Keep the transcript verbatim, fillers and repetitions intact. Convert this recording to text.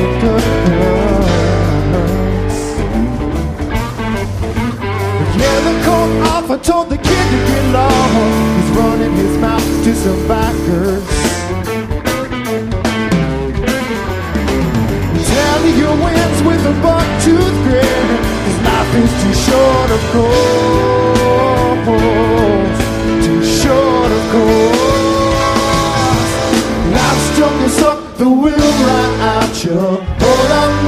the guns. Yeah, the court offer told the kid to get lost. He's running his mouth to some backers. Telling your wins with a buck-tooth grin. His life is too short, of course.